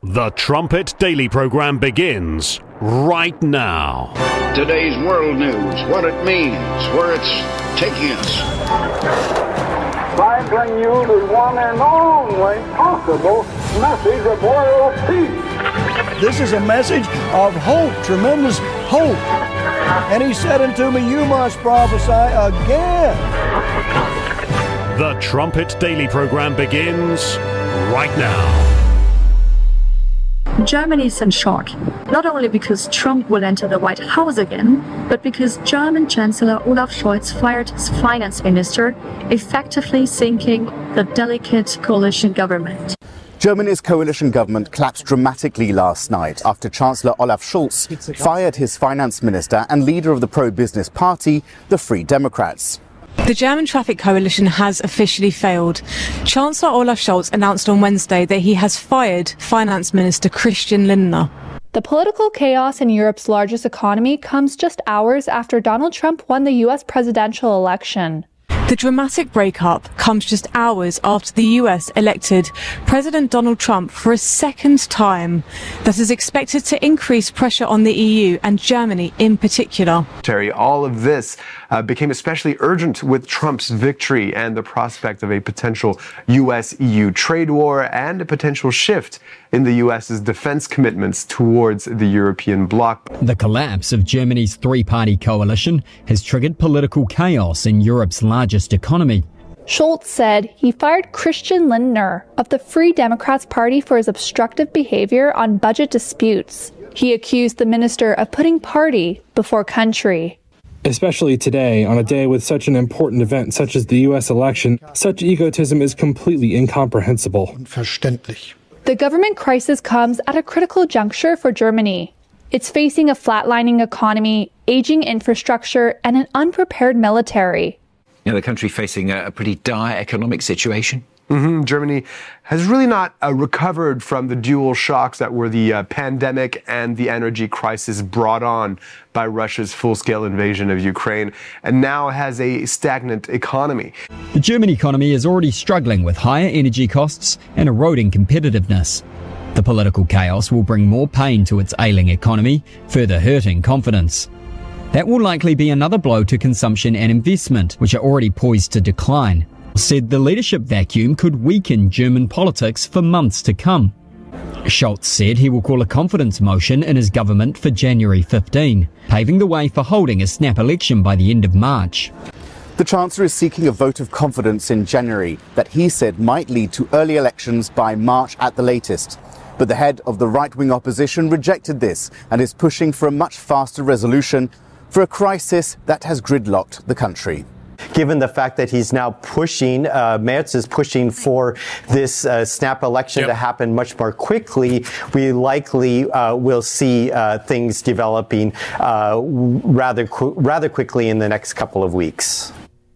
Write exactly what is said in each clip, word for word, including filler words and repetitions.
The Trumpet Daily program begins right now. Today's world news, what it means, where it's taking us. I bring you the one and only possible message of world peace. This is a message of hope, tremendous hope. And he said unto me, you must prophesy again. The Trumpet Daily program begins right now. Germany is in shock, not only because Trump will enter the White House again, but because German Chancellor Olaf Scholz fired his finance minister, effectively sinking the delicate coalition government. Germany's coalition government collapsed dramatically last night after Chancellor Olaf Scholz fired his finance minister and leader of the pro-business party, the Free Democrats. The German traffic coalition has officially failed. Chancellor Olaf Scholz announced on Wednesday that he has fired Finance Minister Christian Lindner. The political chaos in Europe's largest economy comes just hours after Donald Trump won the U S presidential election. The dramatic breakup comes just hours after the U S elected President Donald Trump for a second time. That is expected to increase pressure on the E U and Germany in particular. Terry, all of this uh, became especially urgent with Trump's victory and the prospect of a potential U S E U trade war and a potential shift in the U S's defense commitments towards the European bloc. The collapse of Germany's three-party coalition has triggered political chaos in Europe's largest economy. Scholz said he fired Christian Lindner of the Free Democrats Party for his obstructive behavior on budget disputes. He accused the minister of putting party before country. Especially today, on a day with such an important event such as the U S election, such egotism is completely incomprehensible. The government crisis comes at a critical juncture for Germany. It's facing a flatlining economy, aging infrastructure, and an unprepared military. You know, the country facing a, a pretty dire economic situation. Mm-hmm. Germany has really not uh, recovered from the dual shocks that were the uh, pandemic and the energy crisis brought on by Russia's full-scale invasion of Ukraine, and now has a stagnant economy. The German economy is already struggling with higher energy costs and eroding competitiveness. The political chaos will bring more pain to its ailing economy, further hurting confidence. That will likely be another blow to consumption and investment, which are already poised to decline. Said the leadership vacuum could weaken German politics for months to come. Scholz said he will call a confidence motion in his government for January fifteenth, paving the way for holding a snap election by the end of March. The Chancellor is seeking a vote of confidence in January that he said might lead to early elections by March at the latest. But the head of the right-wing opposition rejected this and is pushing for a much faster resolution for a crisis that has gridlocked the country. Given the fact that he's now pushing, uh, Merz is pushing for this uh, snap election yep. to happen much more quickly, we likely uh, will see uh, things developing uh, rather qu- rather quickly in the next couple of weeks.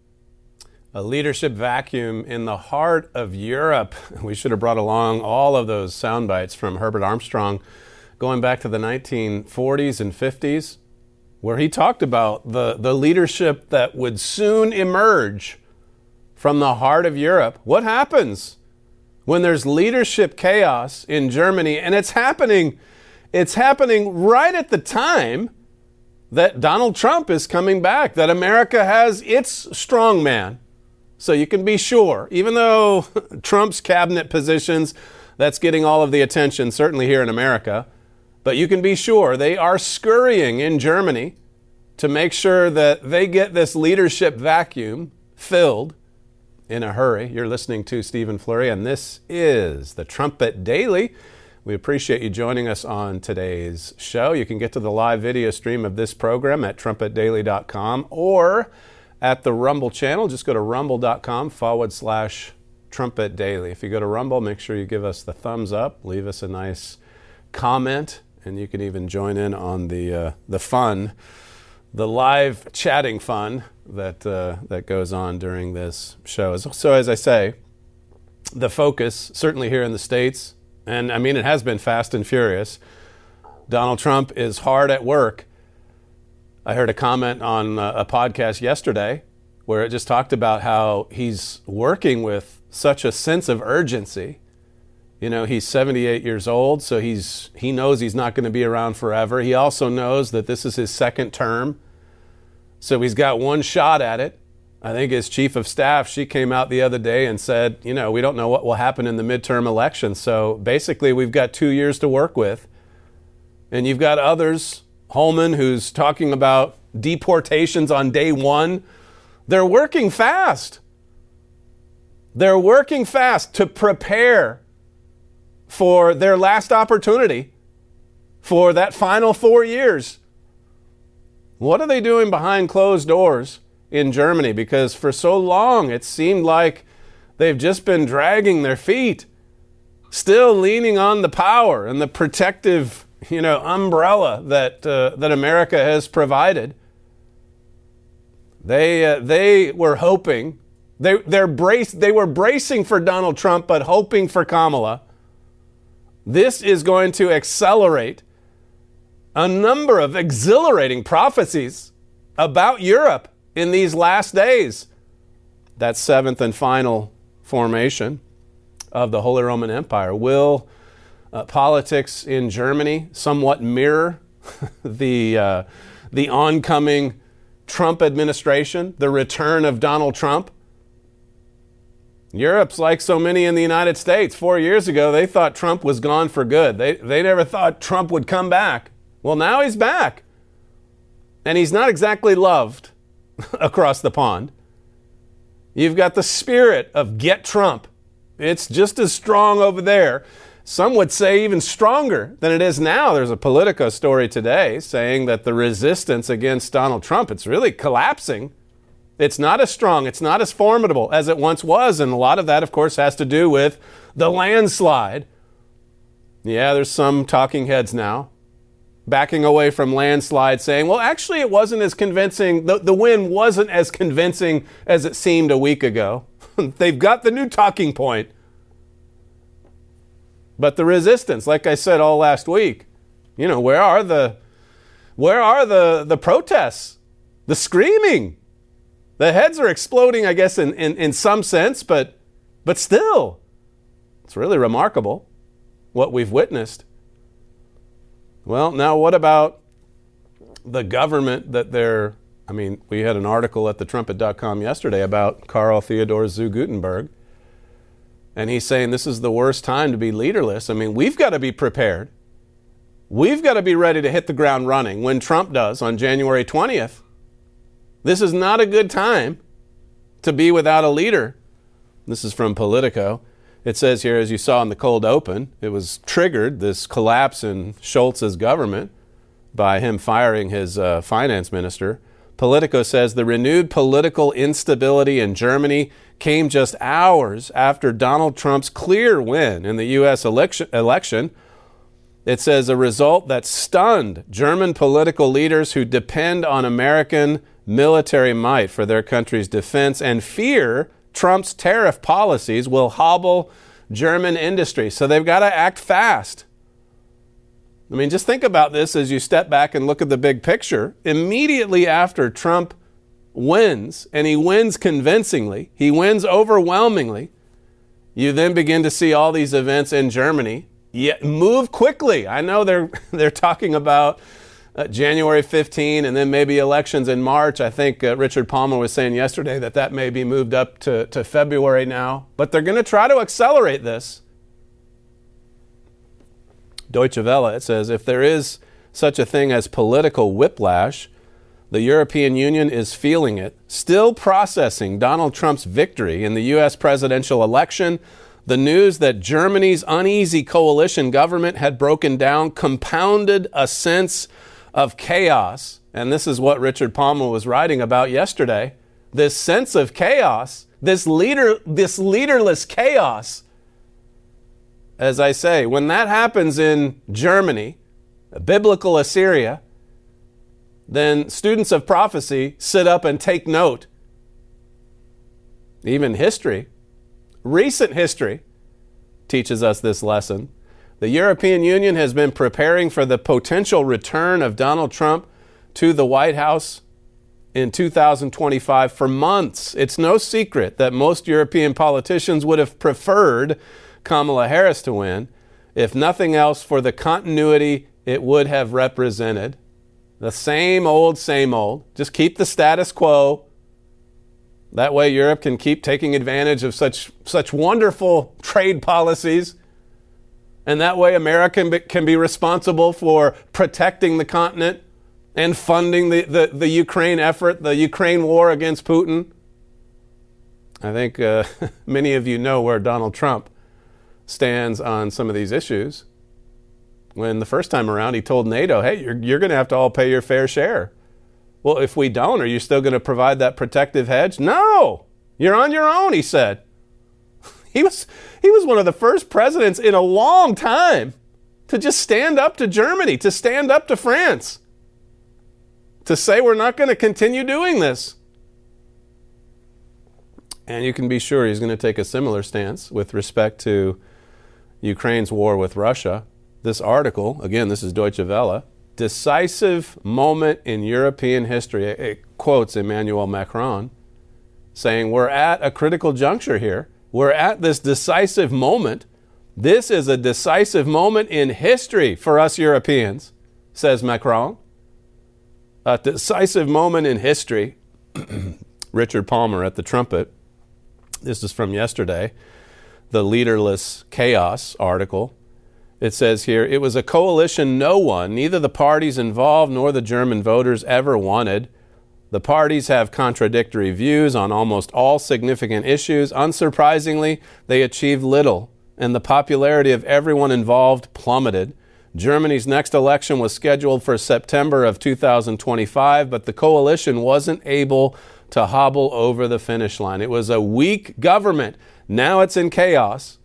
A leadership vacuum in the heart of Europe. We should have brought along all of those sound bites from Herbert Armstrong going back to the nineteen forties and fifties. Where he talked about the, the leadership that would soon emerge from the heart of Europe. What happens when there's leadership chaos in Germany? And it's happening, it's happening right at the time that Donald Trump is coming back, that America has its strongman. So you can be sure, even though Trump's cabinet positions, that's getting all of the attention, certainly here in America, but you can be sure they are scurrying in Germany to make sure that they get this leadership vacuum filled in a hurry. You're listening to Stephen Flurry, and this is the Trumpet Daily. We appreciate you joining us on today's show. You can get to the live video stream of this program at trumpet daily dot com or at the Rumble channel. Just go to rumble.com forward slash Trumpet Daily. If you go to Rumble, make sure you give us the thumbs up, leave us a nice comment, and you can even join in on the uh, the fun, the live chatting fun that uh, that goes on during this show. So as I say, the focus, certainly here in the States, and I mean it has been fast and furious. Donald Trump is hard at work. I heard a comment on a podcast yesterday where it just talked about how he's working with such a sense of urgency You know, he's seventy-eight years old, so he's he knows he's not going to be around forever. He also knows that this is his second term, so he's got one shot at it. I think his chief of staff, she came out the other day and said, you know, we don't know what will happen in the midterm election. So basically, we've got two years to work with. And you've got others, Holman, who's talking about deportations on day one. They're working fast. They're working fast to prepare for their last opportunity for that final four years. What are they doing behind closed doors in Germany? Because for so long it seemed like they've just been dragging their feet, still leaning on the power and the protective, you know, umbrella that uh, that America has provided. They uh, they were hoping, they they're brace they were bracing for Donald Trump, but hoping for Kamala. This is going to accelerate a number of exhilarating prophecies about Europe in these last days. That seventh and final formation of the Holy Roman Empire. Will uh, politics in Germany somewhat mirror the uh, the oncoming Trump administration, the return of Donald Trump? Europe's like so many in the United States. Four years ago, they thought Trump was gone for good. They, they never thought Trump would come back. Well, now he's back. And he's not exactly loved across the pond. You've got the spirit of get Trump. It's just as strong over there. Some would say even stronger than it is now. There's a Politico story today saying that the resistance against Donald Trump, it's really collapsing. It's not as strong, it's not as formidable as it once was. And a lot of that, of course, has to do with the landslide. Yeah, there's some talking heads now backing away from landslide, saying, well, actually, it wasn't as convincing. The, the win wasn't as convincing as it seemed a week ago. They've got the new talking point. But the resistance, like I said all last week, you know, where are the where are the, the protests? The screaming? The heads are exploding, I guess, in, in, in some sense, but but still, it's really remarkable what we've witnessed. Well, now what about the government that they're, I mean, we had an article at the trumpet dot com yesterday about Karl Theodor zu Guttenberg, and he's saying this is the worst time to be leaderless. I mean, we've got to be prepared. We've got to be ready to hit the ground running when Trump does on January twentieth. This is not a good time to be without a leader. This is from Politico. It says here, as you saw in the cold open, it was triggered, this collapse in Scholz's government, by him firing his uh, finance minister. Politico says the renewed political instability in Germany came just hours after Donald Trump's clear win in the U S election. election. It says a result that stunned German political leaders who depend on American military might for their country's defense and fear Trump's tariff policies will hobble German industry. So they've got to act fast. I mean, just think about this as you step back and look at the big picture. Immediately after Trump wins, and he wins convincingly, he wins overwhelmingly, you then begin to see all these events in Germany. Yet move quickly. I know they're they're talking about Uh, January fifteenth and then maybe elections in March. I think uh, Richard Palmer was saying yesterday that that may be moved up to, to February now. But they're going to try to accelerate this. Deutsche Welle, it says, if there is such a thing as political whiplash, the European Union is feeling it, still processing Donald Trump's victory in the U S presidential election. The news that Germany's uneasy coalition government had broken down compounded a sense of chaos. And this is what Richard Palmer was writing about yesterday. This sense of chaos, this leader, this leaderless chaos. As I say, when that happens in Germany, biblical Assyria, then students of prophecy sit up and take note. Even history, recent history, teaches us this lesson. The European Union has been preparing for the potential return of Donald Trump to the White House in two thousand twenty-five for months. It's no secret that most European politicians would have preferred Kamala Harris to win, if nothing else for the continuity it would have represented. The same old, same old. Just keep the status quo. That way Europe can keep taking advantage of such, such wonderful trade policies. And that way America can be, can be responsible for protecting the continent and funding the, the, the Ukraine effort, the Ukraine war against Putin. I think uh, many of you know where Donald Trump stands on some of these issues. When the first time around he told NATO, hey, you're, you're going to have to all pay your fair share. Well, if we don't, are you still going to provide that protective hedge? No, you're on your own, he said. He was, he was one of the first presidents in a long time to just stand up to Germany, to stand up to France, to say we're not going to continue doing this. And you can be sure he's going to take a similar stance with respect to Ukraine's war with Russia. This article, again, this is Deutsche Welle, decisive moment in European history. It quotes Emmanuel Macron saying, we're at a critical juncture here. We're at this decisive moment. This is a decisive moment in history for us Europeans, says Macron. A decisive moment in history. Richard Palmer at the Trumpet. This is from yesterday. The Leaderless Chaos article. It says here, it was a coalition no one, neither the parties involved nor the German voters ever wanted. The parties have contradictory views on almost all significant issues. Unsurprisingly, they achieved little, and the popularity of everyone involved plummeted. Germany's next election was scheduled for September of two thousand twenty-five, but the coalition wasn't able to hobble over the finish line. It was a weak government. Now it's in chaos.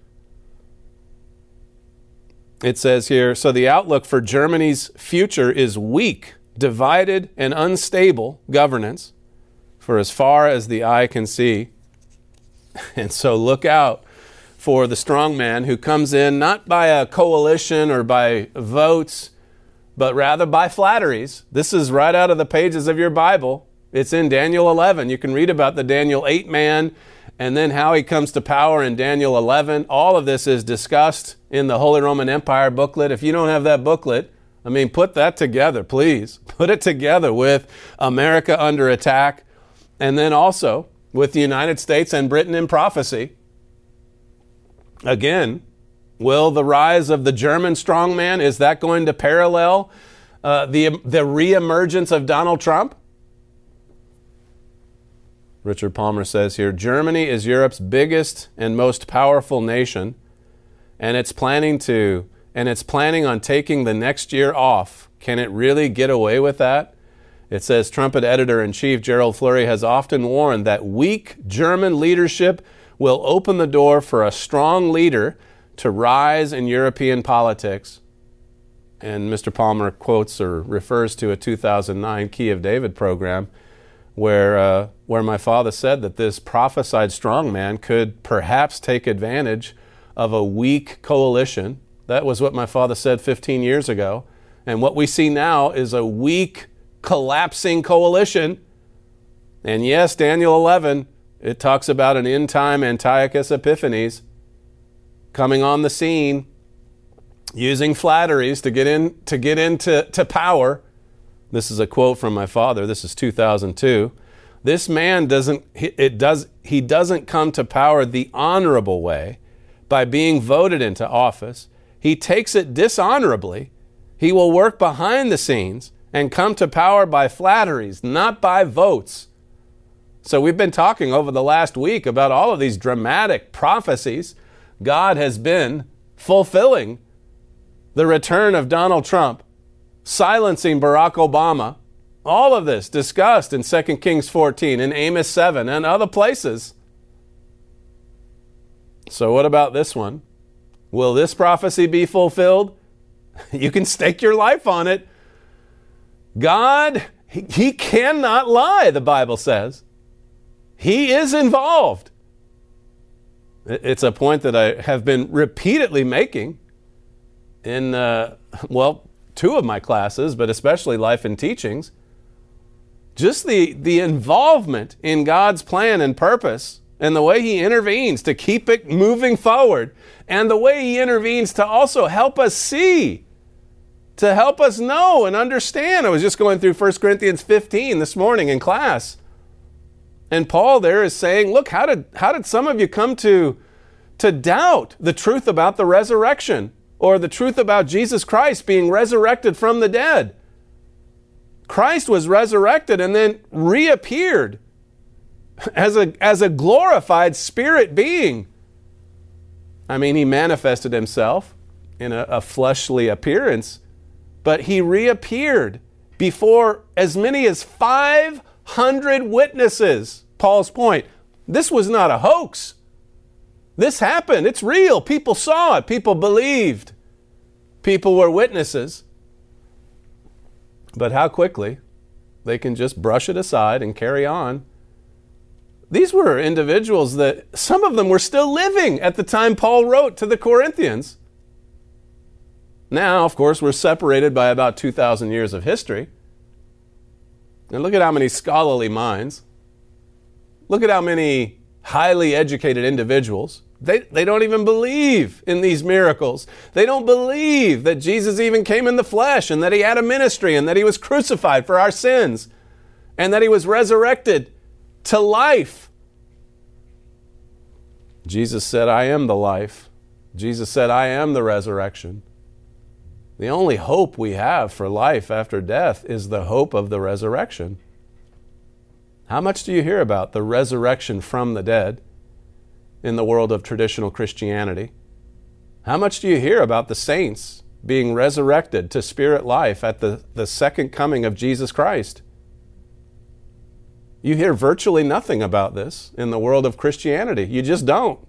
It says here, so the outlook for Germany's future is weak, divided, and unstable governance for as far as the eye can see. And so look out for the strong man who comes in not by a coalition or by votes, but rather by flatteries. This is right out of the pages of your Bible. It's in Daniel eleven. You can read about the Daniel eight man and then how he comes to power in Daniel eleven. All of this is discussed in the Holy Roman Empire booklet. If you don't have that booklet, I mean, put that together, please. Put it together with America under attack, and then also with the United States and Britain in prophecy. Again, will the rise of the German strongman, is that going to parallel uh, the, the reemergence of Donald Trump? Richard Palmer says here, Germany is Europe's biggest and most powerful nation, and it's planning to, and it's planning on taking the next year off. Can it really get away with that? It says Trumpet editor-in-chief Gerald Fleury has often warned that weak German leadership will open the door for a strong leader to rise in European politics. And Mister Palmer quotes or refers to a two thousand nine Key of David program where uh, where my father said that this prophesied strongman could perhaps take advantage of a weak coalition. That was what my father said fifteen years ago. And what we see now is a weak, collapsing coalition. And yes, Daniel eleven, it talks about an end-time Antiochus Epiphanes coming on the scene, using flatteries to get in to get into to power. This is a quote from my father. This is two thousand two. This man doesn't it does he doesn't come to power the honorable way by being voted into office. He takes it dishonorably. He will work behind the scenes and come to power by flatteries, not by votes. So we've been talking over the last week about all of these dramatic prophecies. God has been fulfilling the return of Donald Trump, silencing Barack Obama. All of this discussed in Second Kings fourteen, in Amos seven, and other places. So what about this one? Will this prophecy be fulfilled? You can stake your life on it. God, he, he cannot lie, the Bible says. He is involved. It's a point that I have been repeatedly making in, uh, well, two of my classes, but especially Life and Teachings. Just the, the involvement in God's plan and purpose and the way he intervenes to keep it moving forward, and the way he intervenes to also help us see, to help us know and understand. I was just going through First Corinthians fifteen this morning in class. And Paul there is saying, look, how did how did some of you come to, to doubt the truth about the resurrection, or the truth about Jesus Christ being resurrected from the dead? Christ was resurrected and then reappeared as a, as a glorified spirit being. I mean, he manifested himself in a, a fleshly appearance, but he reappeared before as many as five hundred witnesses. Paul's point, this was not a hoax. This happened. It's real. People saw it. People believed. People were witnesses. But how quickly they can just brush it aside and carry on. These were individuals that, some of them were still living at the time Paul wrote to the Corinthians. Now, of course, we're separated by about two thousand years of history. And look at how many scholarly minds. Look at how many highly educated individuals. They, they don't even believe in these miracles. They don't believe that Jesus even came in the flesh, and that he had a ministry, and that he was crucified for our sins, and that he was resurrected to life. Jesus said, I am the life. Jesus said, I am the resurrection. The only hope we have for life after death is the hope of the resurrection. How much do you hear about the resurrection from the dead in the world of traditional Christianity? How much do you hear about the saints being resurrected to spirit life at the, the second coming of Jesus Christ? You hear virtually nothing about this in the world of Christianity. You just don't.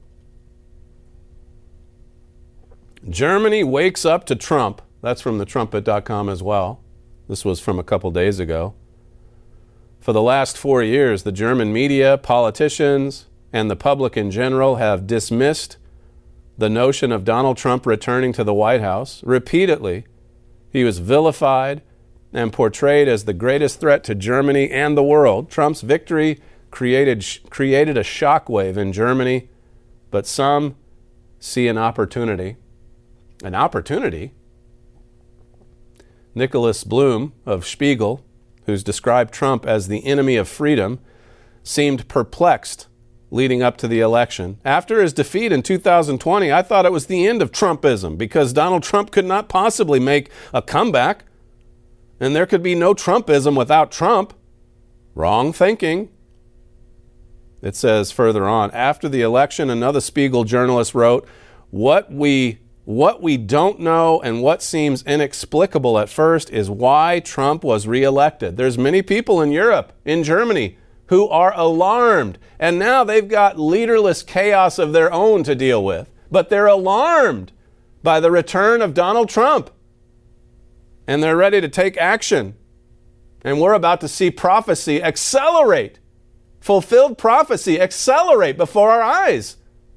Germany wakes up to Trump. That's from the trumpet dot com as well. This was from a couple days ago. For the last four years, the German media, politicians, and the public in general have dismissed the notion of Donald Trump returning to the White House. Repeatedly, he was vilified and portrayed as the greatest threat to Germany and the world. Trump's victory created, created a shockwave in Germany, but some see an opportunity. An opportunity? Nicholas Bloom of Spiegel, who's described Trump as the enemy of freedom, seemed perplexed leading up to the election. After his defeat in two thousand twenty, I thought it was the end of Trumpism, because Donald Trump could not possibly make a comeback, and there could be no Trumpism without Trump. Wrong thinking. It says further on, after the election, another Spiegel journalist wrote, what we What we don't know and what seems inexplicable at first is why Trump was reelected. There's many people in Europe, in Germany, who are alarmed. And now they've got leaderless chaos of their own to deal with. But they're alarmed by the return of Donald Trump. And they're ready to take action. And we're about to see prophecy accelerate. Fulfilled prophecy accelerate before our eyes.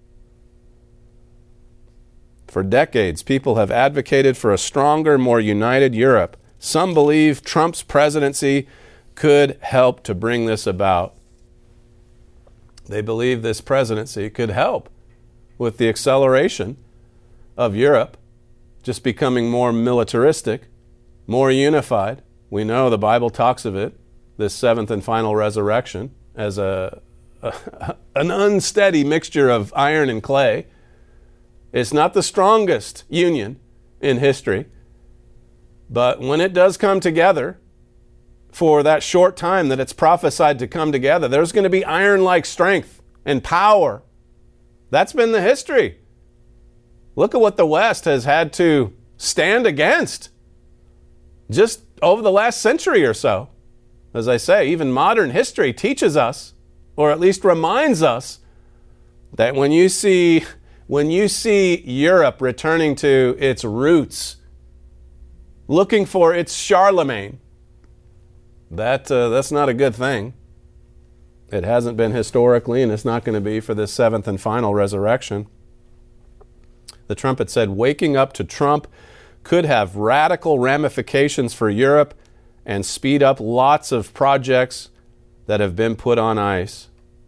For decades, people have advocated for a stronger, more united Europe. Some believe Trump's presidency could help to bring this about. They believe this presidency could help with the acceleration of Europe just becoming more militaristic, more unified. We know the Bible talks of it, this seventh and final resurrection, as a, a an unsteady mixture of iron and clay. It's not the strongest union in history, but when it does come together, for that short time that it's prophesied to come together, there's going to be iron-like strength and power. That's been the history. Look at what the West has had to stand against just over the last century or so. As I say, even modern history teaches us, or at least reminds us, that when you see When you see Europe returning to its roots, looking for its Charlemagne, that uh, that's not a good thing. It hasn't been historically, and it's not going to be for this seventh and final resurrection. The trumpet said, waking up to Trump could have radical ramifications for Europe and speed up lots of projects that have been put on ice.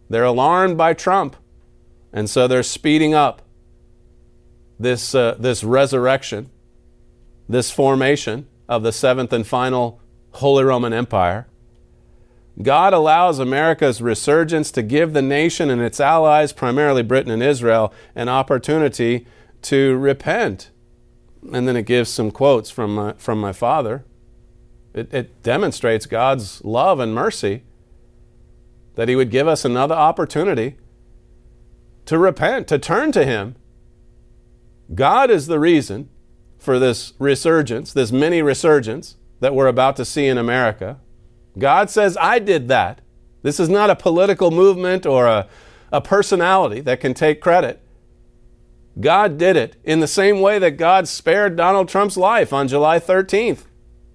They're alarmed by Trump. And so they're speeding up this, uh, this resurrection, this formation of the seventh and final Holy Roman Empire. God allows America's resurgence to give the nation and its allies, primarily Britain and Israel, an opportunity to repent. And then it gives some quotes from my, from my father. It, it demonstrates God's love and mercy that he would give us another opportunity to repent, to turn to him. God is the reason for this resurgence, this mini resurgence that we're about to see in America. God says, I did that. This is not a political movement or a, a personality that can take credit. God did it in the same way that God spared Donald Trump's life on July thirteenth.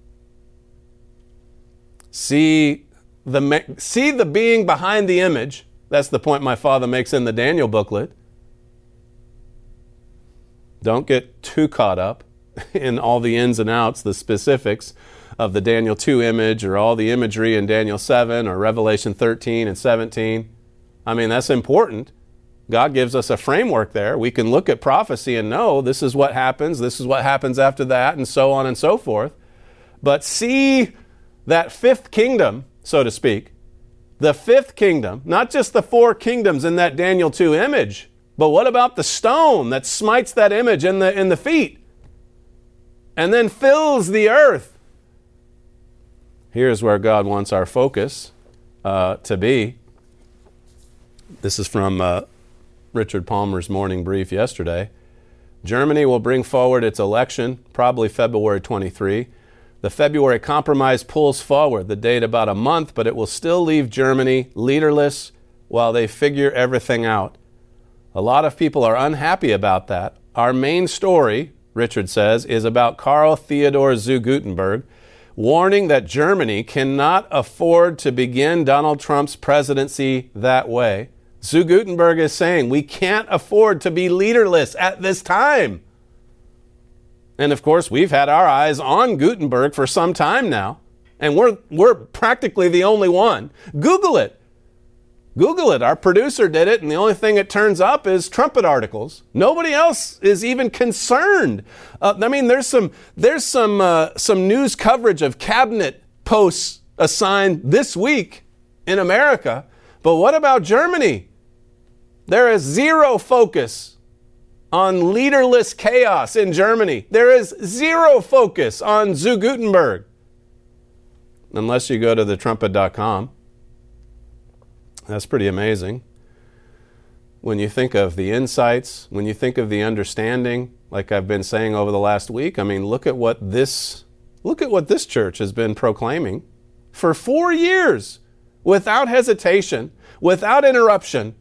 See the, see the being behind the image. That's the point my father makes in the Daniel booklet. Don't get too caught up in all the ins and outs, the specifics of the Daniel two image or all the imagery in Daniel seven or Revelation thirteen and seventeen. I mean, that's important. God gives us a framework there. We can look at prophecy and know this is what happens, this is what happens after that, and so on and so forth. But see that fifth kingdom, so to speak, the fifth kingdom, not just the four kingdoms in that Daniel two image, but what about the stone that smites that image in the, in the feet and then fills the earth? Here's where God wants our focus uh, to be. This is from uh, Richard Palmer's morning brief yesterday. Germany will bring forward its election, probably February twenty-third. The February compromise pulls forward the date about a month, but it will still leave Germany leaderless while they figure everything out. A lot of people are unhappy about that. Our main story, Richard says, is about Karl Theodor zu Guttenberg, warning that Germany cannot afford to begin Donald Trump's presidency that way. Zu Guttenberg is saying we can't afford to be leaderless at this time. And of course, we've had our eyes on Gutenberg for some time now, and we're we're practically the only one. Google it. Google it. Our producer did it, and the only thing that turns up is trumpet articles. Nobody else is even concerned. Uh, I mean, there's some there's some uh, some news coverage of cabinet posts assigned this week in America, but what about Germany? There is zero focus on leaderless chaos in Germany. There is zero focus on zu Guttenberg, unless you go to the trumpet dot com. That's pretty amazing. When you think of the insights, when you think of the understanding, like I've been saying over the last week, I mean, look at what this, look at what this church has been proclaiming for four years, without hesitation, without interruption.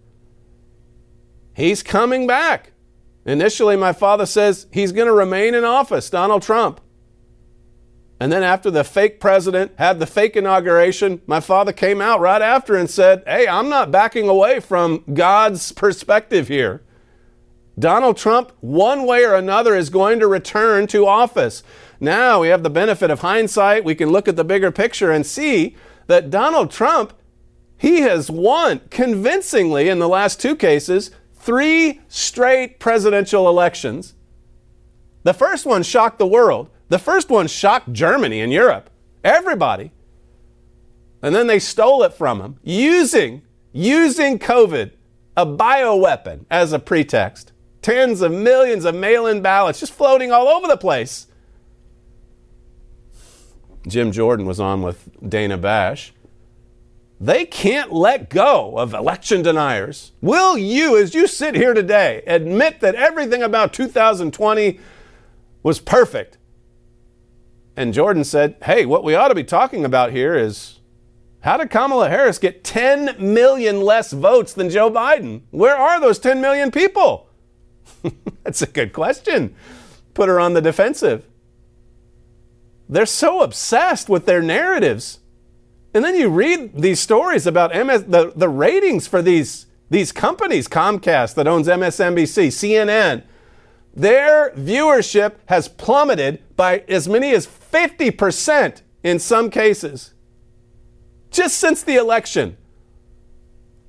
He's coming back. Initially, my father says he's going to remain in office, Donald Trump. And then after the fake president had the fake inauguration, my father came out right after and said, hey, I'm not backing away from God's perspective here. Donald Trump, one way or another, is going to return to office. Now we have the benefit of hindsight. We can look at the bigger picture and see that Donald Trump, he has won convincingly in the last two cases, three straight presidential elections. The first one shocked the world. The first one shocked Germany and Europe. Everybody. And then they stole it from him, using, using COVID, a bioweapon, as a pretext. Tens of millions of mail-in ballots just floating all over the place. Jim Jordan was on with Dana Bash. They can't let go of election deniers. Will you, as you sit here today, admit that everything about two thousand twenty was perfect? And Jordan said, hey, what we ought to be talking about here is how did Kamala Harris get ten million less votes than Joe Biden? Where are those ten million people? That's a good question. Put her on the defensive. They're so obsessed with their narratives. And then you read these stories about M S, the, the ratings for these, these companies, Comcast that owns M S N B C, C N N. Their viewership has plummeted by as many as fifty percent in some cases, just since the election.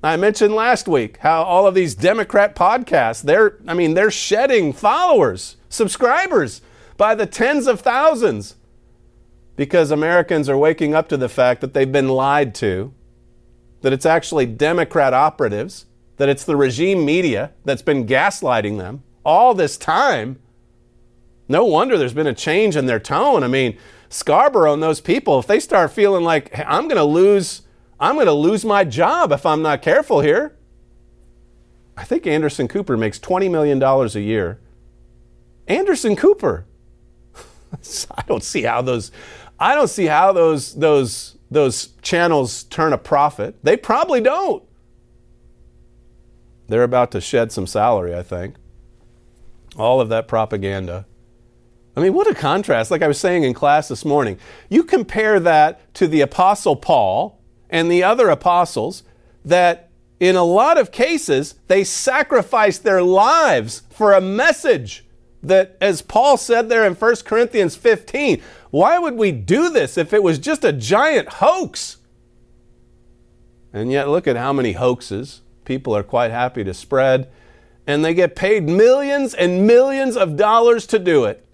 I mentioned last week how all of these Democrat podcasts, they're, I mean, they're shedding followers, subscribers by the tens of thousands because Americans are waking up to the fact that they've been lied to, that it's actually Democrat operatives, that it's the regime media that's been gaslighting them all this time. No wonder there's been a change in their tone. I mean, Scarborough and those people, if they start feeling like, hey, I'm going to lose I'm going to lose my job if I'm not careful here. I think Anderson Cooper makes twenty million dollars a year. Anderson Cooper. I don't see how those I don't see how those those those channels turn a profit. They probably don't. They're about to shed some salary, I think. All of that propaganda. I mean, what a contrast. Like I was saying in class this morning, you compare that to the Apostle Paul and the other apostles, that in a lot of cases, they sacrificed their lives for a message that, as Paul said there in First Corinthians fifteen, why would we do this if it was just a giant hoax? And yet look at how many hoaxes people are quite happy to spread, and they get paid millions and millions of dollars to do it.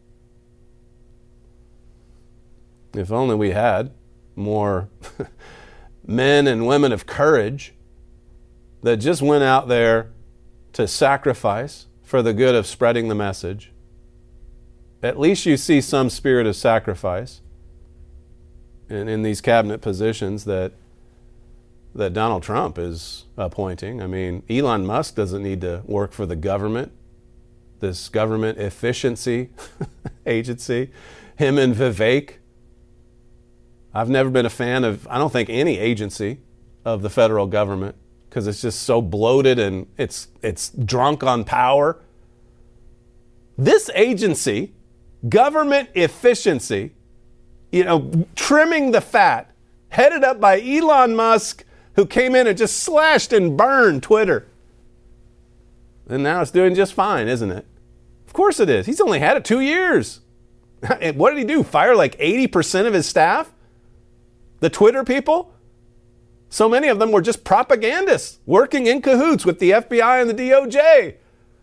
If only we had more men and women of courage that just went out there to sacrifice for the good of spreading the message. At least you see some spirit of sacrifice in, in these cabinet positions that that Donald Trump is appointing. I mean, Elon Musk doesn't need to work for the government, this government efficiency agency. Him and Vivek. I've never been a fan of, I don't think, any agency of the federal government because it's just so bloated and it's it's drunk on power. This agency, government efficiency, you know, trimming the fat, headed up by Elon Musk, who came in and just slashed and burned Twitter. And now it's doing just fine, isn't it? Of course it is. He's only had it two years. What did he do? Fire like eighty percent of his staff? The Twitter people? So many of them were just propagandists working in cahoots with the F B I and the D O J.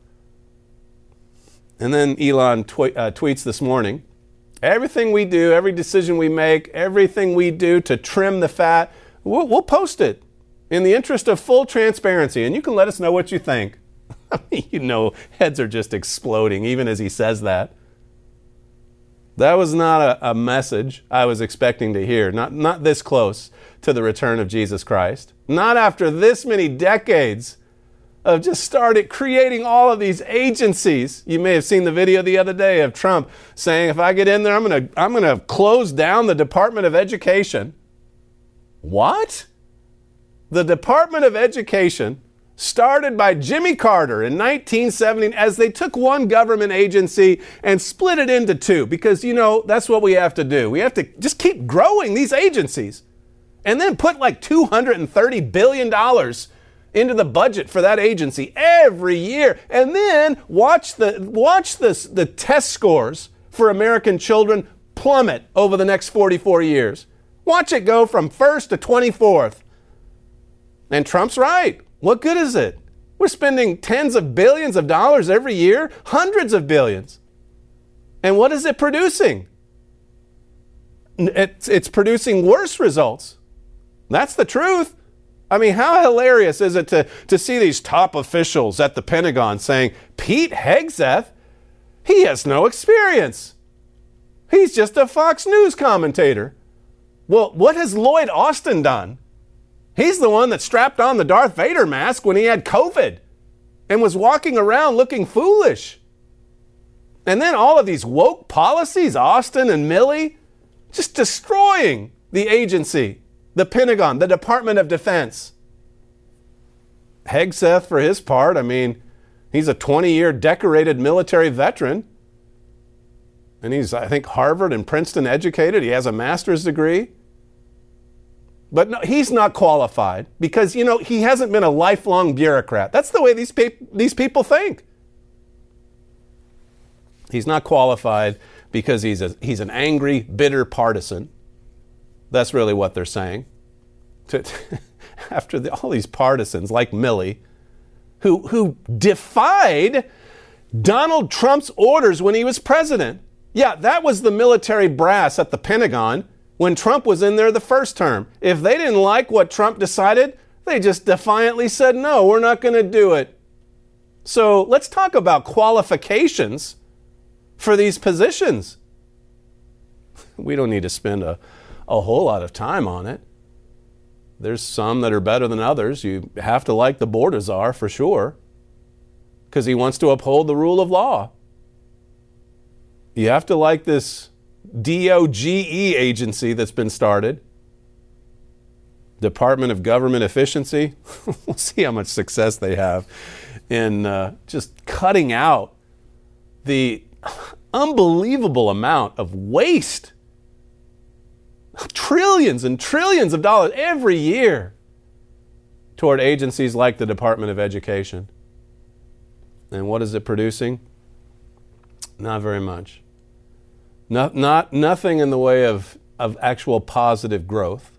And then Elon tw- uh, tweets this morning, everything we do, every decision we make, everything we do to trim the fat, we'll, we'll post it in the interest of full transparency. And you can let us know what you think. I mean, you know, heads are just exploding even as he says that. That was not a, a message I was expecting to hear, not, not this close to the return of Jesus Christ. Not after this many decades of just started creating all of these agencies. You may have seen the video the other day of Trump saying, if I get in there, I'm going to I'm going to close down the Department of Education. What? The Department of Education, started by Jimmy Carter in nineteen seventy, as they took one government agency and split it into two, because, you know, that's what we have to do. We have to just keep growing these agencies and then put like two hundred thirty billion dollars into the budget for that agency every year. And then watch the watch this, the test scores for American children plummet over the next forty-four years. Watch it go from first to twenty-fourth. And Trump's right. What good is it? We're spending tens of billions of dollars every year, hundreds of billions. And what is it producing? It's, it's producing worse results. That's the truth. I mean, how hilarious is it to, to see these top officials at the Pentagon saying, Pete Hegseth, he has no experience. He's just a Fox News commentator. Well, what has Lloyd Austin done? He's the one that strapped on the Darth Vader mask when he had COVID and was walking around looking foolish. And then all of these woke policies, Austin and Milley, just destroying the agency, the Pentagon, the Department of Defense. Hegseth, for his part, I mean, he's a twenty-year decorated military veteran. And he's, I think, Harvard and Princeton educated. He has a master's degree. But no, he's not qualified because, you know, he hasn't been a lifelong bureaucrat. That's the way these, pe- these people think. He's not qualified because he's a, he's an angry, bitter partisan. That's really what they're saying. after the, all these partisans like Milley, who who defied Donald Trump's orders when he was president. Yeah, that was the military brass at the Pentagon when Trump was in there the first term. If they didn't like what Trump decided, they just defiantly said, no, we're not going to do it. So let's talk about qualifications for these positions. We don't need to spend a, a whole lot of time on it. There's some that are better than others. You have to like the Bordazar for sure, because he wants to uphold the rule of law. You have to like this D O G E agency that's been started, Department of Government Efficiency. We'll see how much success they have in uh, just cutting out the unbelievable amount of waste. Trillions and trillions of dollars every year toward agencies like the Department of Education. And what is it producing? Not very much. Not, not nothing in the way of, of actual positive growth.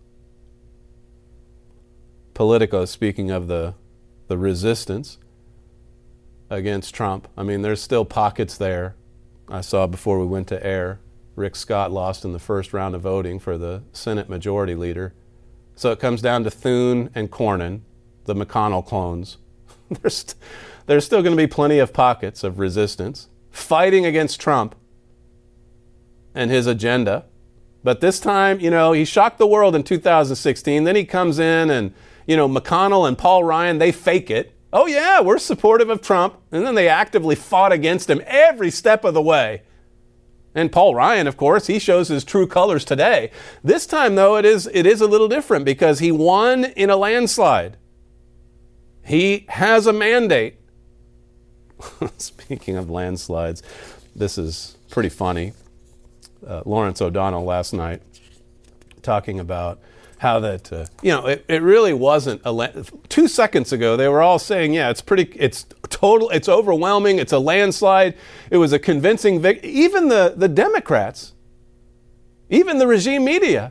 Politico, speaking of the, the resistance against Trump, I mean, there's still pockets there. I saw before we went to air, Rick Scott lost in the first round of voting for the Senate Majority Leader. So it comes down to Thune and Cornyn, the McConnell clones. there's, there's still going to be plenty of pockets of resistance fighting against Trump and his agenda. But this time, you know, he shocked the world in two thousand sixteen. Then he comes in and, you know, McConnell and Paul Ryan, they fake it. Oh, yeah, we're supportive of Trump. And then they actively fought against him every step of the way. And Paul Ryan, of course, he shows his true colors today. This time, though, it is it is a little different because he won in a landslide. He has a mandate. Speaking of landslides, this is pretty funny. Uh, Lawrence O'Donnell last night talking about how that, uh, you know, it, it really wasn't a la- two seconds ago, they were all saying, yeah, it's pretty, it's total, it's overwhelming, it's a landslide. It was a convincing victory. Even the, the Democrats, even the regime media.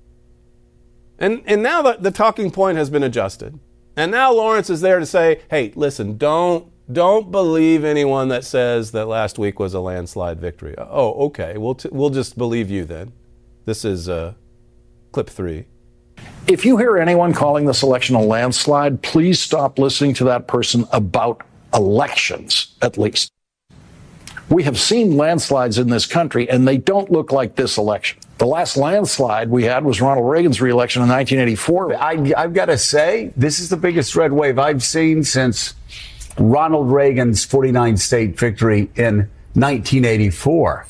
And, and now the, the talking point has been adjusted. And now Lawrence is there to say, hey, listen, don't, don't believe anyone that says that last week was a landslide victory. Oh, okay, we'll, t- we'll just believe you then. This is uh, clip three. If you hear anyone calling this election a landslide, please stop listening to that person about elections, at least. We have seen landslides in this country, and they don't look like this election. The last landslide we had was Ronald Reagan's reelection in nineteen eighty-four. I, I've got to say, this is the biggest red wave I've seen since Ronald Reagan's forty-nine state victory in nineteen eighty-four.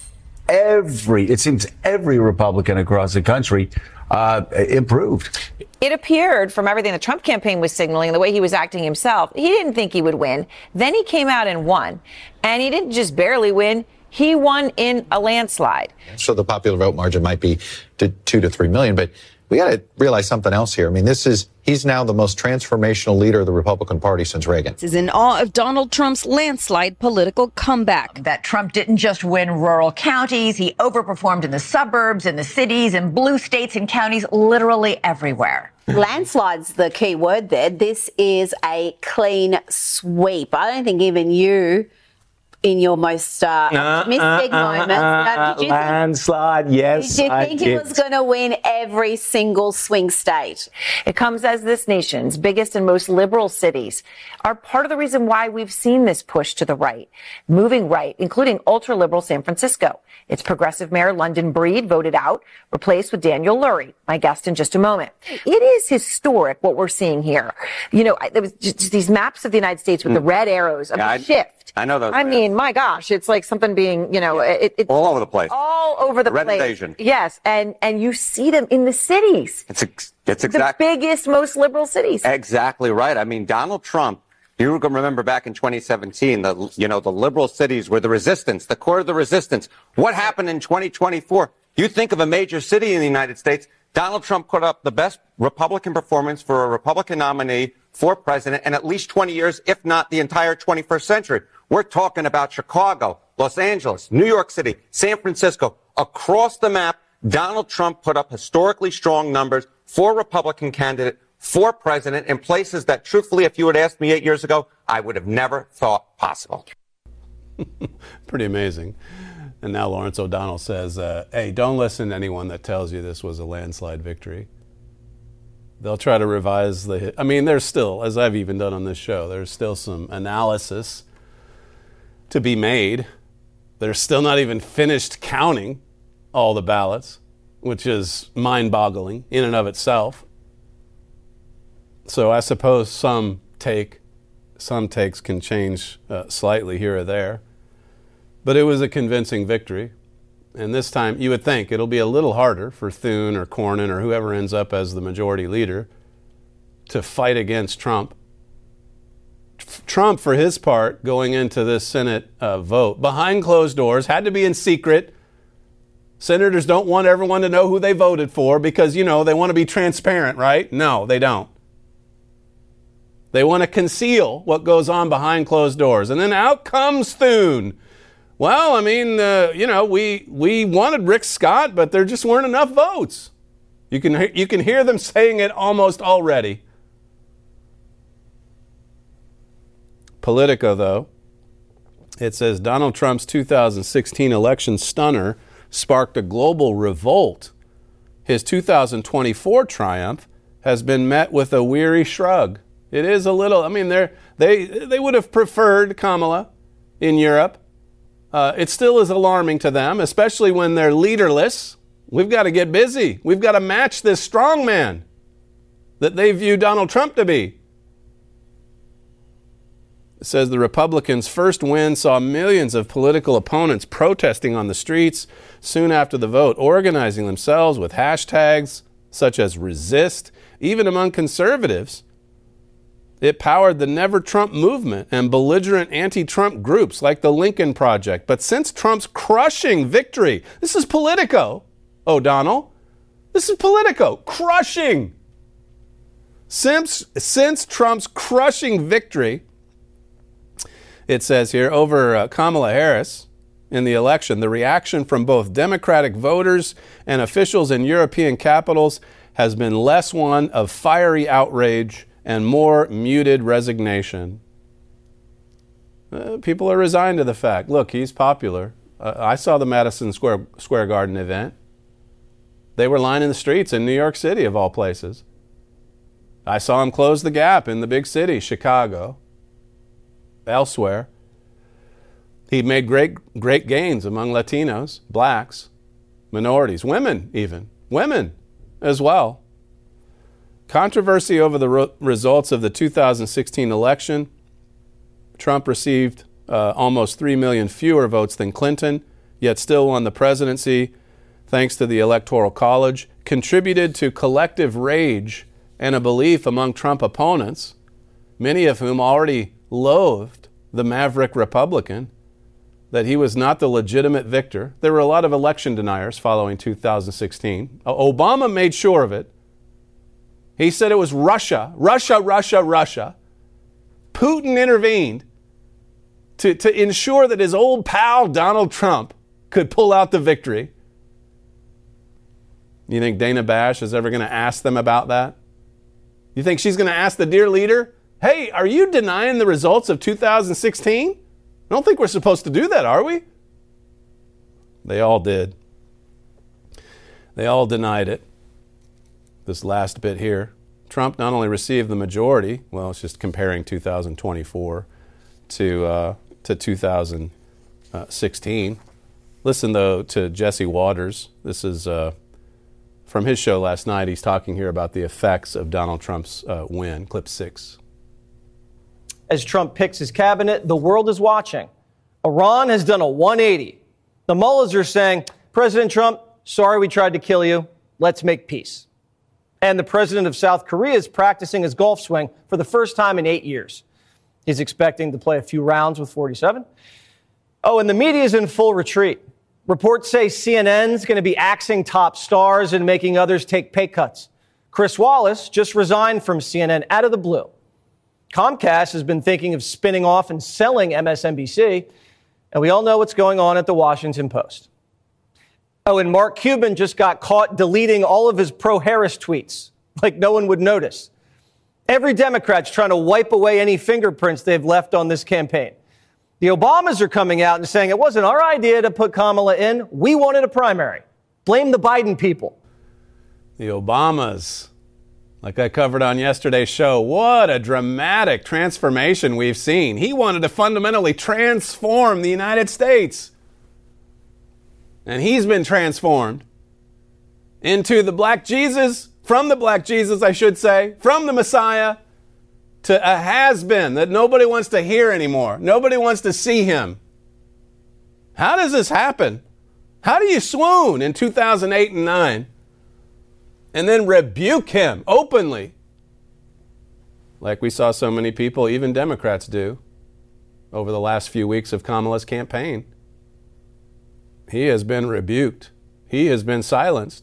Every, it seems every Republican across the country uh, improved. It appeared from everything the Trump campaign was signaling, the way he was acting himself, he didn't think he would win. Then he came out and won. And he didn't just barely win. He won in a landslide. So the popular vote margin might be to two to three million. But we got to realize something else here. I mean, this is he's now the most transformational leader of the Republican Party since Reagan. Is in awe of Donald Trump's landslide political comeback. That Trump didn't just win rural counties. He overperformed in the suburbs, in the cities, in blue states and counties, literally everywhere. Landslide's the key word there. This is a clean sweep. I don't think even you, in your most uh, optimistic uh, uh, moments, uh, uh, did you landslide, think, yes. Did you think I he did. was going to win every single swing state? It comes as this nation's biggest and most liberal cities are part of the reason why we've seen this push to the right, moving right, including ultra-liberal San Francisco. Its progressive mayor, London Breed, voted out, replaced with Daniel Lurie, my guest in just a moment. It is historic what we're seeing here. You know, there was just these maps of the United States with mm. the red arrows of yeah, the shift. I know those. I mean, my gosh, it's like something being, you know, it, it, all over the place. All over the red place. invasion. Yes, and and you see them in the cities. It's ex- it's exactly the biggest, most liberal cities. Exactly right. I mean, Donald Trump. You can remember back in twenty seventeen, the you know the liberal cities were the resistance, the core of the resistance. What happened in twenty twenty-four? You think of a major city in the United States. Donald Trump put up the best Republican performance for a Republican nominee for president in at least twenty years, if not the entire twenty-first century. We're talking about Chicago, Los Angeles, New York City, San Francisco. Across the map, Donald Trump put up historically strong numbers for a Republican candidate for president in places that, truthfully, if you had asked me eight years ago, I would have never thought possible. Pretty amazing. And now Lawrence O'Donnell says, uh, hey, don't listen to anyone that tells you this was a landslide victory. They'll try to revise the hit. I mean, there's still, as I've even done on this show, there's still some analysis to be made. They're still not even finished counting all the ballots, which is mind-boggling in and of itself. So I suppose some take, some takes can change uh, slightly here or there. But it was a convincing victory. And this time, you would think it'll be a little harder for Thune or Cornyn or whoever ends up as the majority leader to fight against Trump. Trump, for his part, going into this Senate uh, vote, behind closed doors, had to be in secret. Senators don't want everyone to know who they voted for because, you know, they want to be transparent, right? No, they don't. They want to conceal what goes on behind closed doors. And then out comes Thune. Well, I mean, uh, you know, we we wanted Rick Scott, but there just weren't enough votes. You can you can hear them saying it almost already. Politico, though, it says Donald Trump's two thousand sixteen election stunner sparked a global revolt. His two thousand twenty-four triumph has been met with a weary shrug. It is a little, I mean, they're, they they would have preferred Kamala in Europe. Uh, it still is alarming to them, especially when they're leaderless. We've got to get busy. We've got to match this strongman that they view Donald Trump to be. It says the Republicans' first win saw millions of political opponents protesting on the streets soon after the vote, organizing themselves with hashtags such as resist, even among conservatives. It powered the Never Trump movement and belligerent anti-Trump groups like the Lincoln Project. But since Trump's crushing victory, this is Politico, O'Donnell. This is Politico, crushing. Since, since Trump's crushing victory, it says here, over uh, Kamala Harris in the election, the reaction from both Democratic voters and officials in European capitals has been less one of fiery outrage and more muted resignation. Uh, people are resigned to the fact, look, he's popular. Uh, I saw the Madison Square, Square Garden event. They were lining the streets in New York City, of all places. I saw him close the gap in the big city, Chicago, elsewhere. He made great, great gains among Latinos, blacks, minorities, women even, women as well. Controversy over the ro- results of the two thousand sixteen election. Trump received uh, almost three million fewer votes than Clinton, yet still won the presidency thanks to the Electoral College, contributed to collective rage and a belief among Trump opponents, many of whom already loathed the maverick Republican, that he was not the legitimate victor. There were a lot of election deniers following two thousand sixteen. Obama made sure of it. He said it was Russia, Russia, Russia, Russia. Putin intervened to, to ensure that his old pal Donald Trump could pull out the victory. You think Dana Bash is ever going to ask them about that? You think she's going to ask the dear leader, hey, are you denying the results of two thousand sixteen? I don't think we're supposed to do that, are we? They all did. They all denied it. This last bit here. Trump not only received the majority, well, it's just comparing two thousand twenty-four to uh, to two thousand sixteen. Listen, though, to Jesse Waters. This is uh, from his show last night. He's talking here about the effects of Donald Trump's uh, win. Clip six. As Trump picks his cabinet, the world is watching. Iran has done a one eighty. The mullahs are saying, President Trump, sorry we tried to kill you. Let's make peace. And the president of South Korea is practicing his golf swing for the first time in eight years. He's expecting to play a few rounds with forty-seven. Oh, and the media is in full retreat. Reports say C N N's going to be axing top stars and making others take pay cuts. Chris Wallace just resigned from C N N out of the blue. Comcast has been thinking of spinning off and selling M S N B C, and we all know what's going on at the Washington Post. Oh, and Mark Cuban just got caught deleting all of his pro-Harris tweets, like no one would notice. Every Democrat's trying to wipe away any fingerprints they've left on this campaign. The Obamas are coming out and saying it wasn't our idea to put Kamala in. We wanted a primary. Blame the Biden people. The Obamas, like I covered on yesterday's show, what a dramatic transformation we've seen. He wanted to fundamentally transform the United States. And he's been transformed into the black Jesus, from the black Jesus, I should say, from the Messiah to a has-been that nobody wants to hear anymore. Nobody wants to see him. How does this happen? How do you swoon in two thousand eight and nine and then rebuke him openly, like we saw so many people, even Democrats, do over the last few weeks of Kamala's campaign? He has been rebuked. He has been silenced,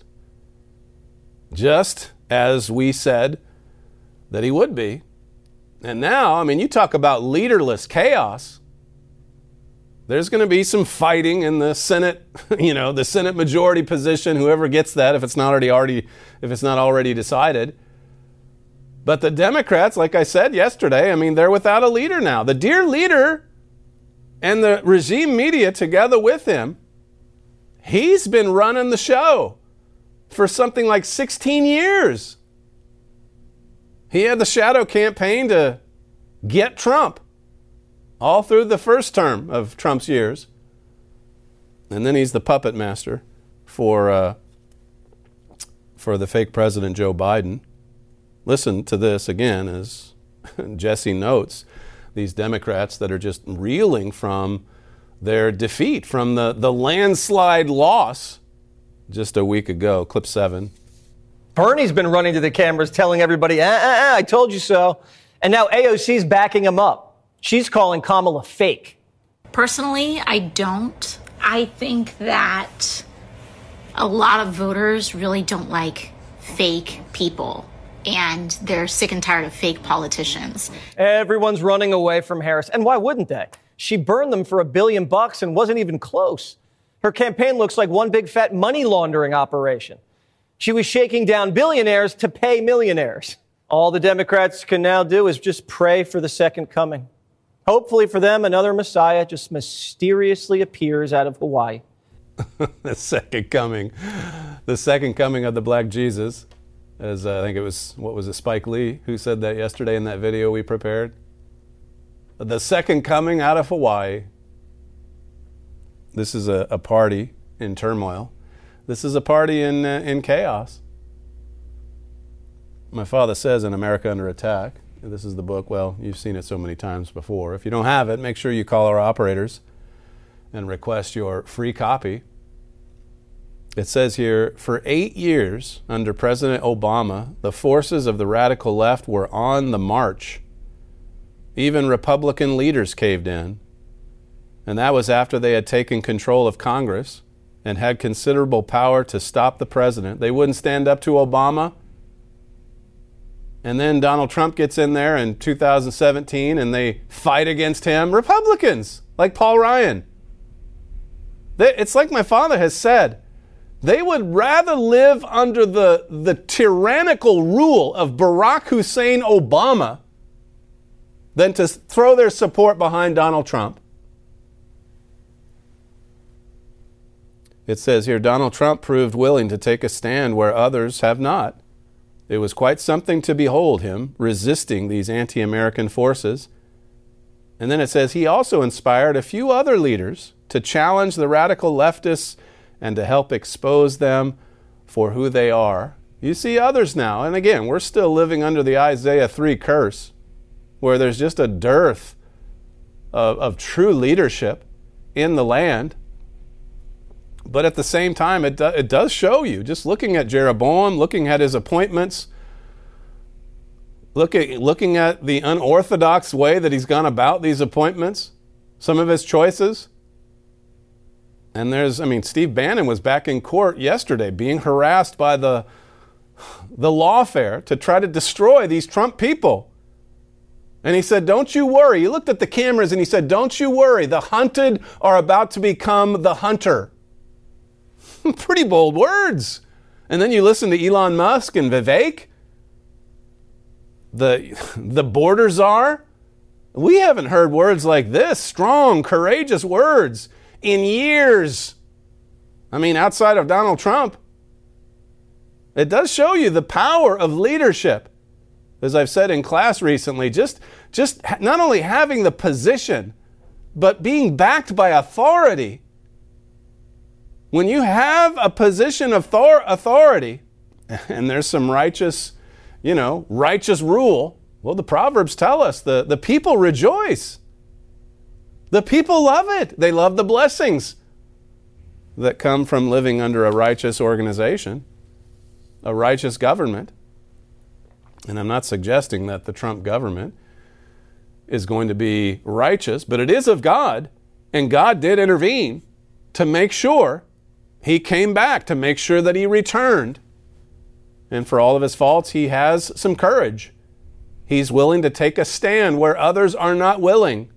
just as we said that he would be. And now, I mean, you talk about leaderless chaos. There's going to be some fighting in the Senate, you know, the Senate majority position, whoever gets that, if it's not already already if it's not already decided. But the Democrats, like I said yesterday, I mean, they're without a leader now. The dear leader and the regime media together with him, he's been running the show for something like sixteen years. He had the shadow campaign to get Trump all through the first term of Trump's years. And then he's the puppet master for uh, for the fake president, Joe Biden. Listen to this again as Jesse notes, these Democrats that are just reeling from their defeat, from the, the landslide loss just a week ago. Clip seven. Bernie's been running to the cameras telling everybody, eh, eh, eh, I told you so. And now A O C's backing him up. She's calling Kamala fake. Personally, I don't. I think that a lot of voters really don't like fake people, and they're sick and tired of fake politicians. Everyone's running away from Harris. And why wouldn't they? She burned them for a billion bucks and wasn't even close. Her campaign looks like one big fat money laundering operation. She was shaking down billionaires to pay millionaires. All the Democrats can now do is just pray for the second coming. Hopefully for them, another Messiah just mysteriously appears out of Hawaii. The second coming. The second coming of the black Jesus. As uh, I think it was, what was it, Spike Lee who said that yesterday in that video we prepared? The second coming out of Hawaii. This is a, a party in turmoil. This is a party in uh, in chaos. My father says in America Under Attack, this is the book, well, you've seen it so many times before. If you don't have it, make sure you call our operators and request your free copy. It says here, for eight years under President Obama, the forces of the radical left were on the march. Even Republican leaders caved in. And that was after they had taken control of Congress and had considerable power to stop the president. They wouldn't stand up to Obama. And then Donald Trump gets in there in two thousand seventeen and they fight against him. Republicans, like Paul Ryan. They, it's like my father has said. They would rather live under the, the tyrannical rule of Barack Hussein Obama than to throw their support behind Donald Trump. It says here, Donald Trump proved willing to take a stand where others have not. It was quite something to behold him resisting these anti-American forces. And then it says he also inspired a few other leaders to challenge the radical leftists and to help expose them for who they are. You see others now, and again, we're still living under the Isaiah three curse, where there's just a dearth of, of true leadership in the land. But at the same time, it, do, it does show you, just looking at Jeroboam, looking at his appointments, look at, looking at the unorthodox way that he's gone about these appointments, some of his choices. And there's, I mean, Steve Bannon was back in court yesterday being harassed by the, the lawfare to try to destroy these Trump people. And he said, don't you worry. He looked at the cameras and he said, don't you worry. The hunted are about to become the hunter. Pretty bold words. And then you listen to Elon Musk and Vivek. the, the border czar. We haven't heard words like this, strong, courageous words, in years. I mean, outside of Donald Trump. It does show you the power of leadership. As I've said in class recently, just, just not only having the position, but being backed by authority. When you have a position of authority, and there's some righteous, you know, righteous rule, well, the Proverbs tell us the, the people rejoice. The people love it. They love the blessings that come from living under a righteous organization, a righteous government. And I'm not suggesting that the Trump government is going to be righteous, but it is of God, and God did intervene to make sure he came back, to make sure that he returned. And for all of his faults, he has some courage. He's willing to take a stand where others are not willing.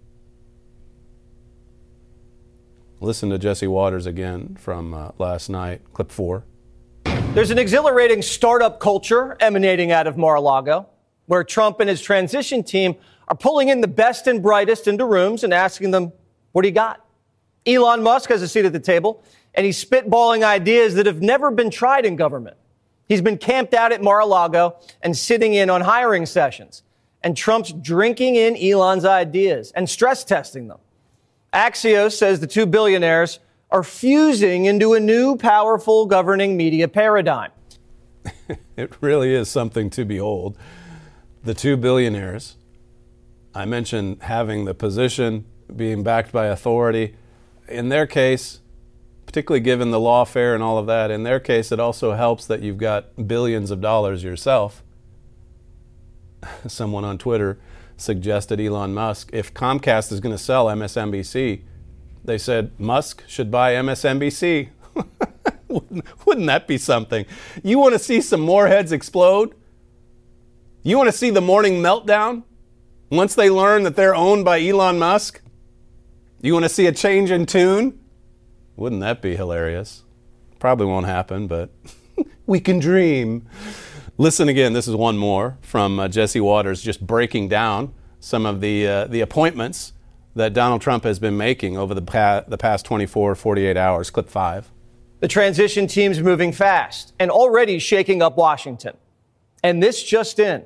Listen to Jesse Waters again from uh, last night, clip four. There's an exhilarating startup culture emanating out of Mar-a-Lago, where Trump and his transition team are pulling in the best and brightest into rooms and asking them, what do you got? Elon Musk has a seat at the table, and he's spitballing ideas that have never been tried in government. He's been camped out at Mar-a-Lago and sitting in on hiring sessions. And Trump's drinking in Elon's ideas and stress testing them. Axios says the two billionaires are fusing into a new powerful governing media paradigm. It really is something to behold. The two billionaires, I mentioned having the position, being backed by authority. In their case, particularly given the lawfare and all of that, in their case, it also helps that you've got billions of dollars yourself. Someone on Twitter suggested Elon Musk, if Comcast is going to sell M S N B C, they said Musk should buy M S N B C. wouldn't, wouldn't that be something? You want to see some more heads explode? You want to see the morning meltdown once they learn that they're owned by Elon Musk? You want to see a change in tune? Wouldn't that be hilarious? Probably won't happen, but we can dream. Listen again, this is one more from uh, Jesse Waters, just breaking down some of the uh, the appointments that Donald Trump has been making over the, pa- the past twenty-four, forty-eight hours. Clip five. The transition team's moving fast and already shaking up Washington. And this just in.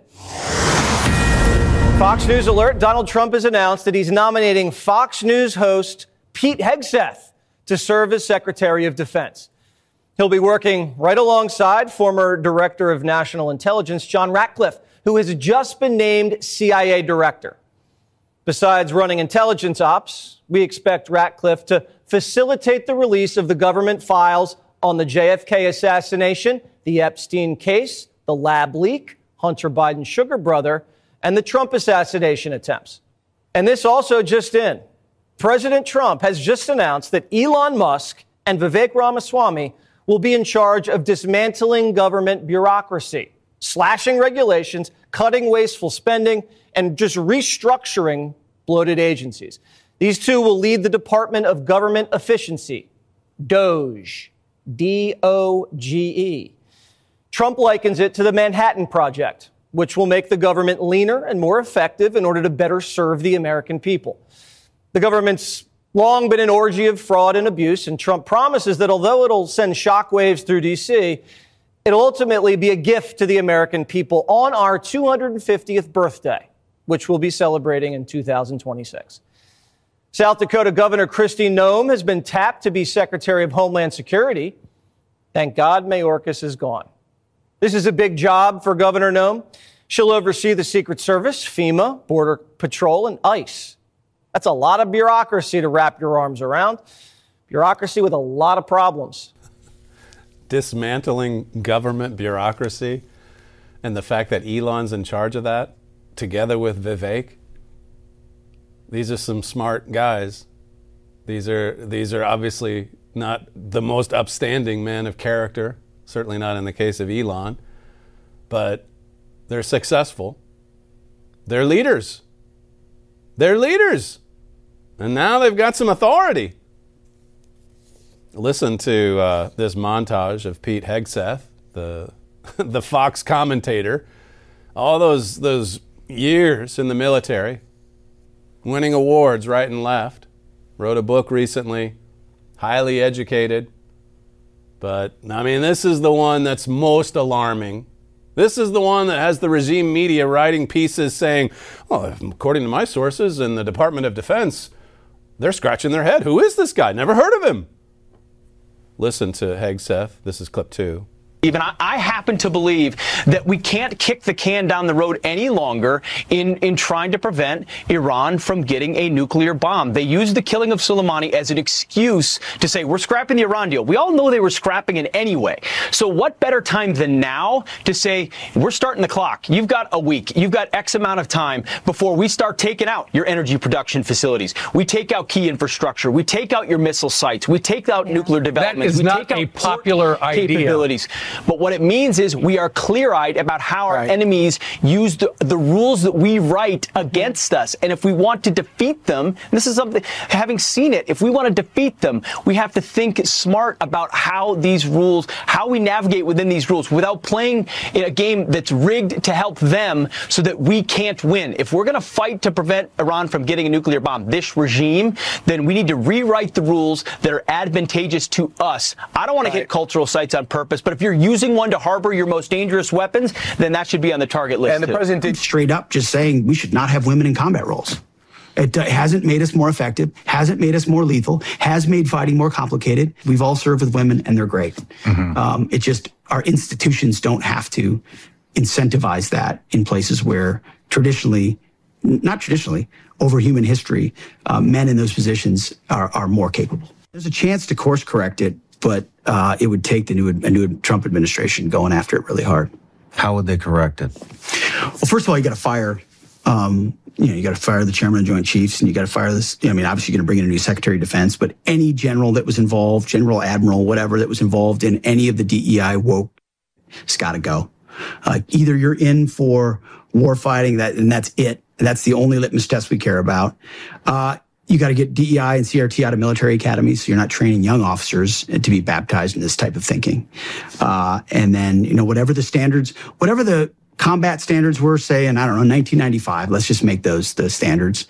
Fox News alert, Donald Trump has announced that he's nominating Fox News host Pete Hegseth to serve as Secretary of Defense. He'll be working right alongside former Director of National Intelligence John Ratcliffe, who has just been named C I A Director. Besides running intelligence ops, we expect Ratcliffe to facilitate the release of the government files on the J F K assassination, the Epstein case, the lab leak, Hunter Biden's sugar brother, and the Trump assassination attempts. And this also just in. President Trump has just announced that Elon Musk and Vivek Ramaswamy will be in charge of dismantling government bureaucracy, slashing regulations, cutting wasteful spending, and just restructuring bloated agencies. These two will lead the Department of Government Efficiency, DOGE, D O G E. Trump likens it to the Manhattan Project, which will make the government leaner and more effective in order to better serve the American people. The government's long been an orgy of fraud and abuse, and Trump promises that although it'll send shockwaves through D C, it'll ultimately be a gift to the American people on our two hundred fiftieth birthday, which we'll be celebrating in two thousand twenty-six. South Dakota Governor Kristi Noem has been tapped to be Secretary of Homeland Security. Thank God Mayorkas is gone. This is a big job for Governor Noem. She'll oversee the Secret Service, FEMA, Border Patrol, and ICE. That's a lot of bureaucracy to wrap your arms around. Bureaucracy with a lot of problems. Dismantling government bureaucracy and the fact that Elon's in charge of that, together with Vivek. These are some smart guys. These are these are obviously not the most upstanding men of character, certainly not in the case of Elon, but they're successful. They're leaders. They're leaders. And now they've got some authority. Listen to uh, this montage of Pete Hegseth, the, the Fox commentator, all those those years in the military, winning awards right and left. Wrote a book recently, highly educated. But, I mean, this is the one that's most alarming. This is the one that has the regime media writing pieces saying, oh, according to my sources in the Department of Defense, they're scratching their head. Who is this guy? Never heard of him. Listen to Hegseth. This is clip two. Even I, I happen to believe that we can't kick the can down the road any longer in, in trying to prevent Iran from getting a nuclear bomb. They used the killing of Soleimani as an excuse to say, we're scrapping the Iran deal. We all know they were scrapping it anyway. So what better time than now to say, we're starting the clock. You've got a week. You've got X amount of time before we start taking out your energy production facilities. We take out key infrastructure. We take out your missile sites. We take out yeah. nuclear developments. That is we not take out a popular idea. Capabilities. But what it means is we are clear-eyed about how our right. enemies use the, the rules that we write against us. And if we want to defeat them, this is something, having seen it, if we want to defeat them, we have to think smart about how these rules, how we navigate within these rules without playing in a game that's rigged to help them so that we can't win. If we're going to fight to prevent Iran from getting a nuclear bomb, this regime, then we need to rewrite the rules that are advantageous to us. I don't want right. to hit cultural sites on purpose, but if you're using one to harbor your most dangerous weapons, then that should be on the target list. And the too. president did straight up just saying we should not have women in combat roles. It uh, hasn't made us more effective, hasn't made us more lethal, has made fighting more complicated. We've all served with women, and they're great. Mm-hmm. Um, it just, our institutions don't have to incentivize that in places where traditionally, not traditionally, over human history, uh, men in those positions are, are more capable. There's a chance to course correct it, but uh, it would take the new, a new Trump administration going after it really hard. How would they correct it? Well, first of all, you got to fire, um, you know, you got to fire the chairman of the Joint Chiefs, and you got to fire this. I mean, obviously, you're going to bring in a new Secretary of Defense, but any general that was involved, general, admiral, whatever that was involved in any of the D E I woke, it's got to go. Uh, either you're in for war fighting, that and that's it. And that's the only litmus test we care about. Uh, You got to get D E I and C R T out of military academies, so you're not training young officers to be baptized in this type of thinking. Uh, and then, you know, whatever the standards, whatever the combat standards were, say, in, I don't know, nineteen ninety-five, let's just make those the standards.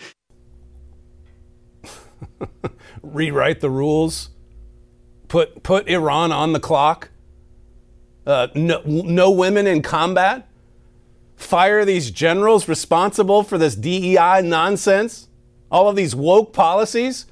Rewrite the rules. Put put Iran on the clock. Uh, no, no women in combat. Fire these generals responsible for this D E I nonsense. All of these woke policies.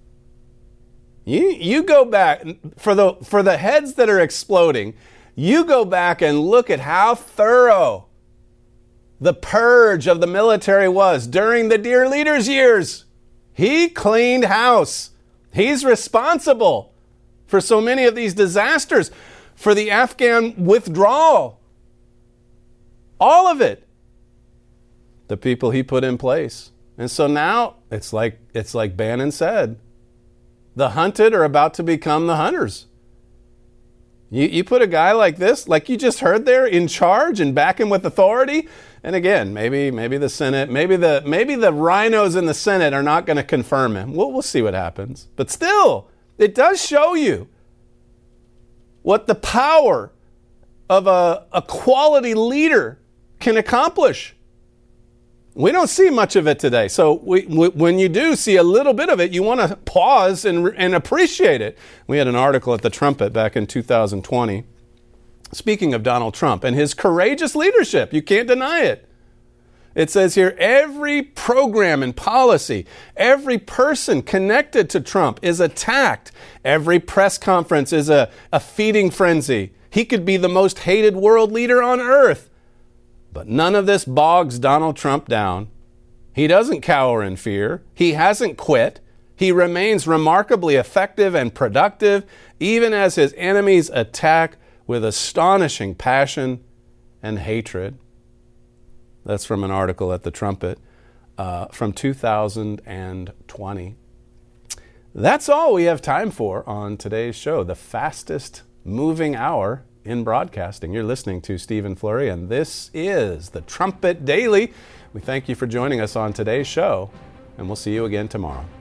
You you go back for the for the heads that are exploding. You go back and look at how thorough the purge of the military was during the Dear Leaders years. He cleaned house. He's responsible for so many of these disasters, for the Afghan withdrawal. All of it. The people he put in place. And so now it's like it's like Bannon said, the hunted are about to become the hunters. You, you put a guy like this, like you just heard there, in charge and back him with authority. And again, maybe maybe the Senate, maybe the maybe the rhinos in the Senate are not going to confirm him. We'll we'll see what happens. But still, it does show you what the power of a, a quality leader can accomplish. We don't see much of it today. So we, we, when you do see a little bit of it, you want to pause and, and appreciate it. We had an article at the Trumpet back in two thousand twenty. Speaking of Donald Trump and his courageous leadership, you can't deny it. It says here, every program and policy, every person connected to Trump is attacked. Every press conference is a, a feeding frenzy. He could be the most hated world leader on earth. But none of this bogs Donald Trump down. He doesn't cower in fear. He hasn't quit. He remains remarkably effective and productive, even as his enemies attack with astonishing passion and hatred. That's from an article at the Trumpet uh, from two thousand twenty. That's all we have time for on today's show, the fastest moving hour in broadcasting. You're listening to Stephen Flurry, and this is the Trumpet Daily. We thank you for joining us on today's show, and we'll see you again tomorrow.